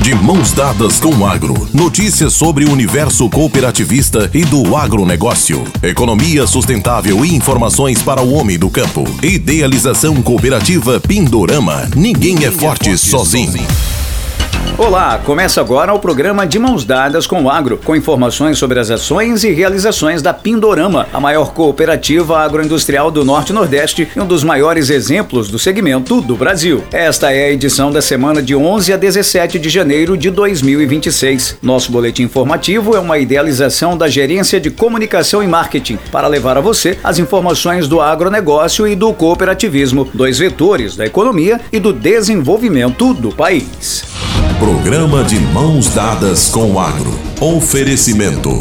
De mãos dadas com o agro. Notícias sobre o universo cooperativista e do agronegócio. Economia sustentável e informações para o homem do campo. Idealização cooperativa Pindorama. Ninguém é forte sozinho. Olá, começa agora o programa De Mãos Dadas com o Agro, com informações sobre as ações e realizações da Pindorama, a maior cooperativa agroindustrial do Norte e Nordeste e um dos maiores exemplos do segmento do Brasil. Esta é a edição da semana de 11 a 17 de janeiro de 2026. Nosso boletim informativo é uma idealização da Gerência de Comunicação e Marketing para levar a você as informações do agronegócio e do cooperativismo, dois vetores da economia e do desenvolvimento do país. Programa De Mãos Dadas com o Agro. Oferecimento.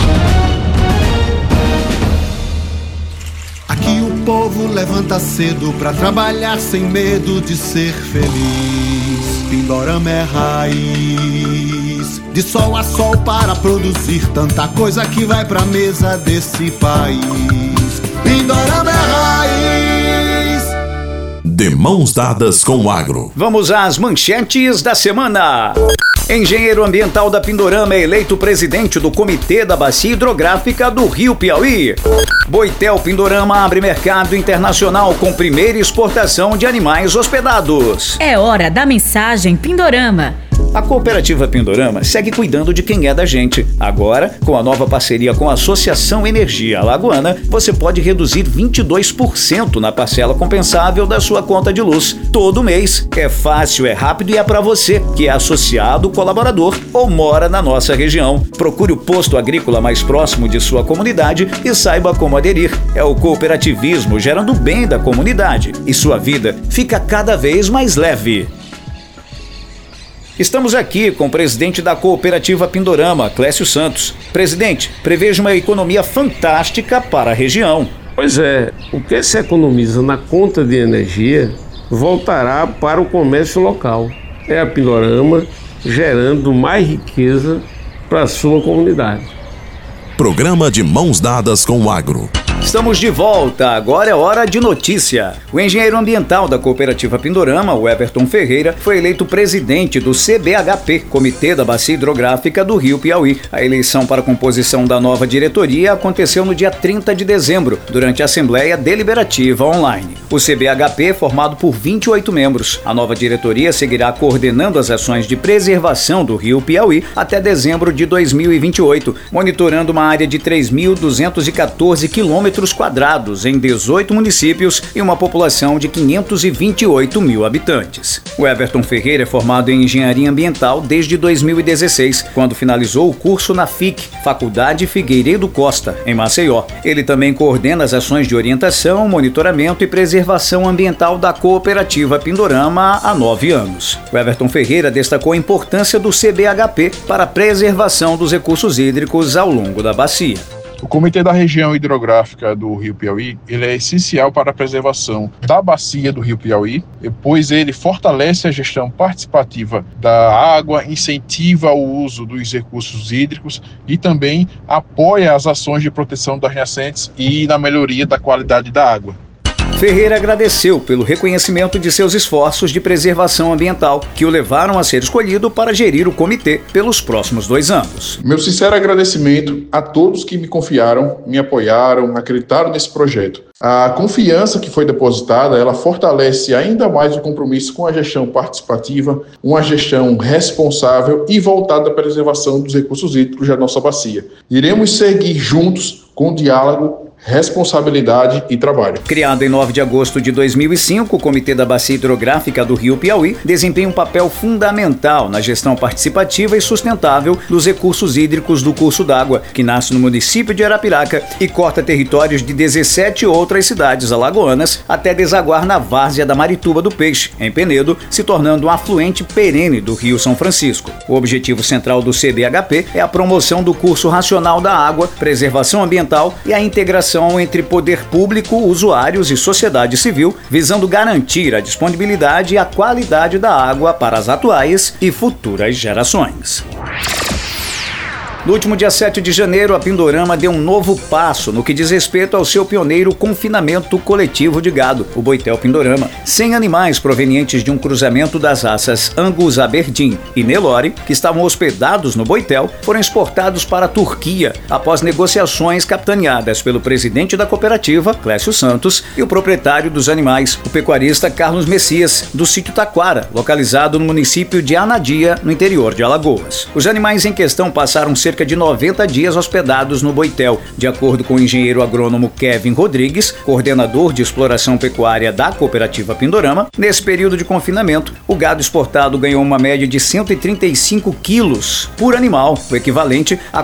Aqui o povo levanta cedo pra trabalhar sem medo de ser feliz. Pindorama é raiz. De sol a sol para produzir tanta coisa que vai pra mesa desse país. Pindorama é raiz. De Mãos Dadas com o Agro. Vamos às manchetes da semana. Engenheiro ambiental da Pindorama é eleito presidente do Comitê da Bacia Hidrográfica do Rio Piauí. Boitel Pindorama abre mercado internacional com primeira exportação de animais hospedados. É hora da mensagem Pindorama. A cooperativa Pindorama segue cuidando de quem é da gente. Agora, com a nova parceria com a Associação Energia Alagoana, você pode reduzir 22% na parcela compensável da sua conta de luz todo mês. É fácil, é rápido e é para você que é associado, colaborador ou mora na nossa região. Procure o posto agrícola mais próximo de sua comunidade e saiba como aderir. É o cooperativismo gerando bem da comunidade e sua vida fica cada vez mais leve. Estamos aqui com o presidente da cooperativa Pindorama, Clécio Santos. Presidente, preveja uma economia fantástica para a região. Pois é, o que se economiza na conta de energia voltará para o comércio local. É a Pindorama gerando mais riqueza para a sua comunidade. Programa De Mãos Dadas com o Agro. Estamos de volta, agora é hora de notícia. O engenheiro ambiental da cooperativa Pindorama, o Everton Ferreira, foi eleito presidente do CBHP, Comitê da Bacia Hidrográfica do Rio Piauí. A eleição para a composição da nova diretoria aconteceu no dia 30 de dezembro, durante a Assembleia Deliberativa Online. O CBHP é formado por 28 membros. A nova diretoria seguirá coordenando as ações de preservação do Rio Piauí até dezembro de 2028, monitorando uma área de 3.214 quilômetros quadrados em 18 municípios e uma população de 528 mil habitantes. O Everton Ferreira é formado em Engenharia Ambiental desde 2016, quando finalizou o curso na FIC, Faculdade Figueiredo Costa, em Maceió. Ele também coordena as ações de orientação, monitoramento e preservação ambiental da cooperativa Pindorama há 9 anos. O Everton Ferreira destacou a importância do CBHP para a preservação dos recursos hídricos ao longo da bacia. O Comitê da Região Hidrográfica do Rio Piauí, ele é essencial para a preservação da bacia do Rio Piauí, pois ele fortalece a gestão participativa da água, incentiva o uso dos recursos hídricos e também apoia as ações de proteção das nascentes e na melhoria da qualidade da água. Ferreira agradeceu pelo reconhecimento de seus esforços de preservação ambiental, que o levaram a ser escolhido para gerir o comitê pelos próximos 2 anos. Meu sincero agradecimento a todos que me confiaram, me apoiaram, acreditaram nesse projeto. A confiança que foi depositada, ela fortalece ainda mais o compromisso com a gestão participativa, uma gestão responsável e voltada à preservação dos recursos hídricos da nossa bacia. Iremos seguir juntos com diálogo, responsabilidade e trabalho. Criado em 9 de agosto de 2005, o Comitê da Bacia Hidrográfica do Rio Piauí desempenha um papel fundamental na gestão participativa e sustentável dos recursos hídricos do curso d'água, que nasce no município de Arapiraca e corta territórios de 17 outras cidades alagoanas até desaguar na várzea da Marituba do Peixe, em Penedo, se tornando um afluente perene do Rio São Francisco. O objetivo central do CBHP é a promoção do curso racional da água, preservação ambiental e a integração entre poder público, usuários e sociedade civil, visando garantir a disponibilidade e a qualidade da água para as atuais e futuras gerações. No último dia 7 de janeiro, a Pindorama deu um novo passo no que diz respeito ao seu pioneiro confinamento coletivo de gado, o Boitel Pindorama. 100 animais provenientes de um cruzamento das raças Angus Aberdeen e Nelore, que estavam hospedados no Boitel, foram exportados para a Turquia após negociações capitaneadas pelo presidente da cooperativa, Clécio Santos, e o proprietário dos animais, o pecuarista Carlos Messias, do sítio Taquara, localizado no município de Anadia, no interior de Alagoas. Os animais em questão passaram cerca de 90 dias hospedados no Boitel. De acordo com o engenheiro agrônomo Kevin Rodrigues, coordenador de exploração pecuária da cooperativa Pindorama, nesse período de confinamento, o gado exportado ganhou uma média de 135 quilos por animal, o equivalente a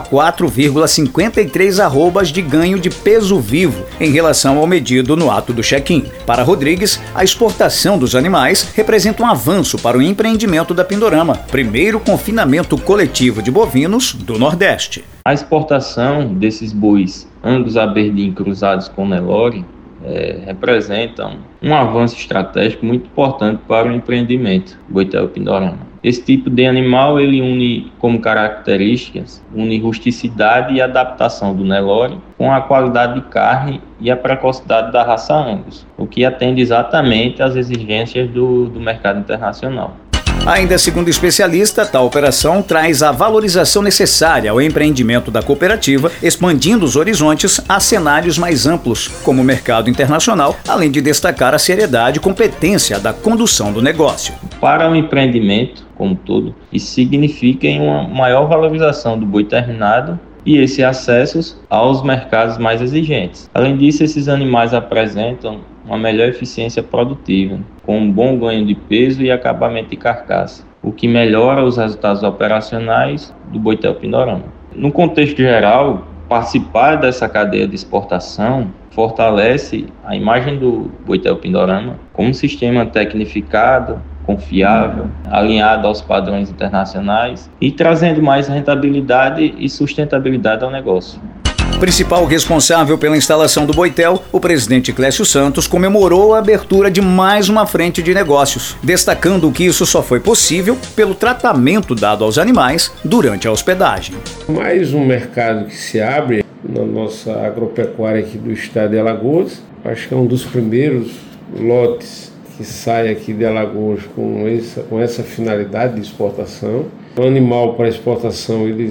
4,53 arrobas de ganho de peso vivo em relação ao medido no ato do check-in. Para Rodrigues, a exportação dos animais representa um avanço para o empreendimento da Pindorama, primeiro confinamento coletivo de bovinos do Nordeste. A exportação desses bois Angus Aberdeen cruzados com Nelore representam um avanço estratégico muito importante para o empreendimento Boitel Pindorama. Esse tipo de animal ele une como características rusticidade e adaptação do Nelore com a qualidade de carne e a precocidade da raça Angus, o que atende exatamente às exigências do mercado internacional. Ainda segundo o especialista, tal operação traz a valorização necessária ao empreendimento da cooperativa, expandindo os horizontes a cenários mais amplos, como o mercado internacional, além de destacar a seriedade e competência da condução do negócio. Para o empreendimento, como um todo, isso significa uma maior valorização do boi terminado e esse acesso aos mercados mais exigentes. Além disso, esses animais apresentam uma melhor eficiência produtiva, com um bom ganho de peso e acabamento de carcaça, o que melhora os resultados operacionais do Boitel Pindorama. No contexto geral, participar dessa cadeia de exportação fortalece a imagem do Boitel Pindorama como um sistema tecnificado, confiável, alinhado aos padrões internacionais e trazendo mais rentabilidade e sustentabilidade ao negócio. Principal responsável pela instalação do Boitel, o presidente Clécio Santos comemorou a abertura de mais uma frente de negócios, destacando que isso só foi possível pelo tratamento dado aos animais durante a hospedagem. Mais um mercado que se abre na nossa agropecuária aqui do estado de Alagoas. Acho que é um dos primeiros lotes que sai aqui de Alagoas com essa finalidade de exportação. O animal para exportação ele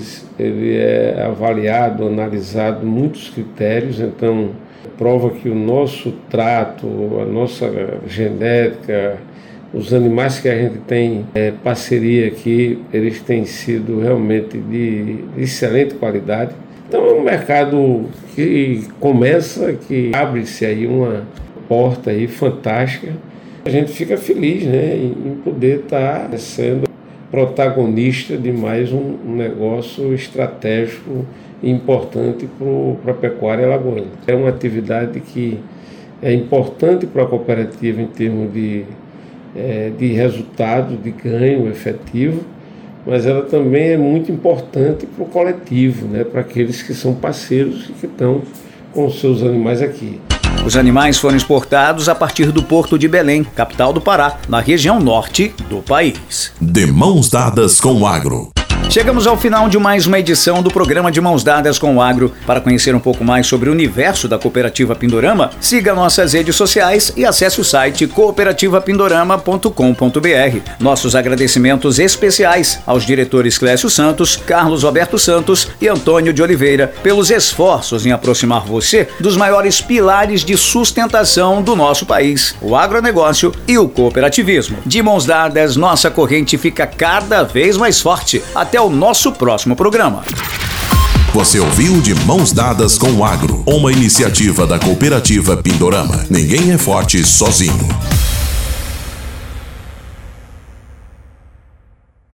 é avaliado, analisado muitos critérios, então prova que o nosso trato, a nossa genética, os animais que a gente tem parceria aqui, eles têm sido realmente de excelente qualidade. Então é um mercado que começa, que abre-se aí uma porta aí fantástica. A gente fica feliz, né, em poder estar sendo protagonista de mais um negócio estratégico e importante para a pecuária alagoana. É uma atividade que é importante para a cooperativa em termos de resultado, de ganho efetivo, mas ela também é muito importante para o coletivo, né, para aqueles que são parceiros e que estão com os seus animais aqui. Os animais foram exportados a partir do Porto de Belém, capital do Pará, na região norte do país. De Mãos Dadas com o Agro. Chegamos ao final de mais uma edição do programa De Mãos Dadas com o Agro. Para conhecer um pouco mais sobre o universo da Cooperativa Pindorama, siga nossas redes sociais e acesse o site cooperativapindorama.com.br. Nossos agradecimentos especiais aos diretores Clécio Santos, Carlos Roberto Santos e Antônio de Oliveira pelos esforços em aproximar você dos maiores pilares de sustentação do nosso país, o agronegócio e o cooperativismo. De Mãos Dadas, nossa corrente fica cada vez mais forte. Até o nosso próximo programa. Você ouviu De Mãos Dadas com o Agro, uma iniciativa da Cooperativa Pindorama. Ninguém é forte sozinho.